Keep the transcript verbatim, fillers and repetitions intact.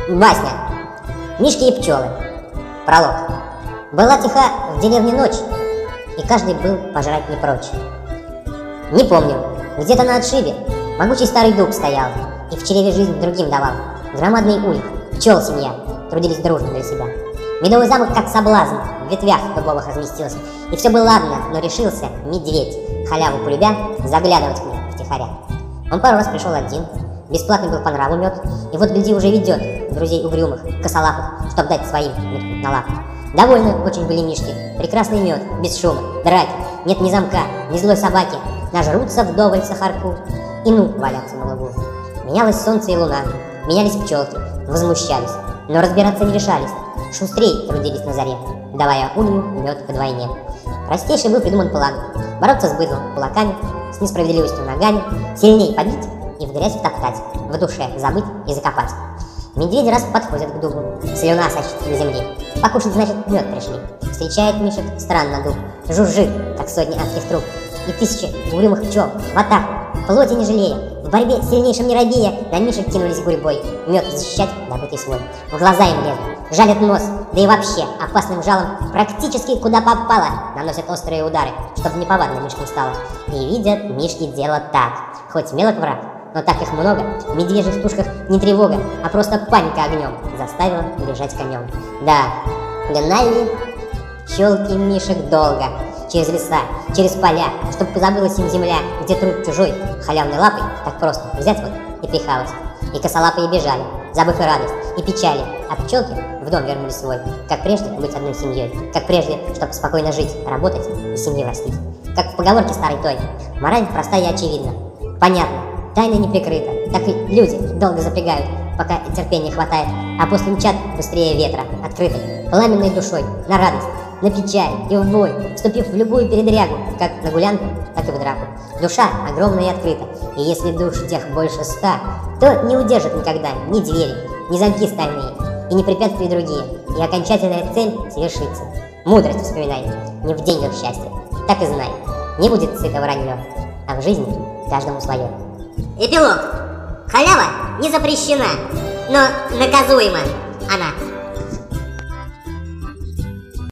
Басня. Мишки и пчелы. Пролог. Была тиха в деревне ночь, и каждый был пожрать не прочь. Не помню, где-то на отшибе могучий старый дуб стоял и в чреве жизнь другим давал. Громадный улей, пчел семья, трудились дружно для себя. Медовый замок, как соблазн, в ветвях дубовых разместился. И все было ладно, но решился медведь, халяву полюбя, заглядывать к ним втихаря. Он пару раз пришел один, бесплатный был по нраву мед, и вот, гляди, уже ведет друзей угрюмых, косолапых, чтоб дать своим метку на лапу. Довольны очень были мишки, прекрасный мед, без шума, драки, нет ни замка, ни злой собаки, нажрутся вдоволь сахарку и ну валяться на лугу. Менялось солнце и луна, менялись пчелки, возмущались, но разбираться не решались, шустрей трудились на заре, давая улью мед вдвойне. Простейший был придуман план — бороться с быдлом кулаками, с несправедливостью ногами, сильней побить и в грязь втоптать, в душе забыть и закопать. Медведи раз подходят к дубу, слюна сочится до земли. Покушать, значит, мед пришли. Встречает мишек странно дуб, жужжит, как сотни адских труб. И тысячи угрюмых пчел в атаку, плоти не жалея, в борьбе сильнейшим не робея, на мишек кинулись гурьбой, мед защищать добытый свой. В глаза им лезут, жалят нос, да и вообще опасным жалом практически куда попало наносят острые удары, чтобы неповадно мишкам стало. И видят мишки дело так, хоть мелок враг, но так их много, в медвежьих тушках не тревога, а просто паника огнем заставила бежать конем. Да, гнали пчелки мишек долго, через леса, через поля, чтоб позабылась им земля, где труд чужой халявной лапой так просто взять вот и прихавать. И косолапые бежали, забыв и радость, и печали, а пчелки в дом вернулись свой, как прежде быть одной семьей, как прежде, чтобы спокойно жить, работать и семью растить. Как в поговорке старой той, мораль простая и очевидна, понятно, тайна не прикрыта, так и люди долго запрягают, пока терпения хватает, а после мчат быстрее ветра, открытой, пламенной душой, на радость, на печаль и в бой, вступив в любую передрягу, как на гулянку, так и в драку. Душа огромна и открыта, и если душ тех больше ста, то не удержат никогда ни двери, ни замки стальные, и ни препятствия другие, и окончательная цель свершится. Мудрость вспоминай, не в деньгах счастья, так и знай, не будет сыто вранье, а в жизни каждому свое. Эпилог. Халява не запрещена, но наказуема она.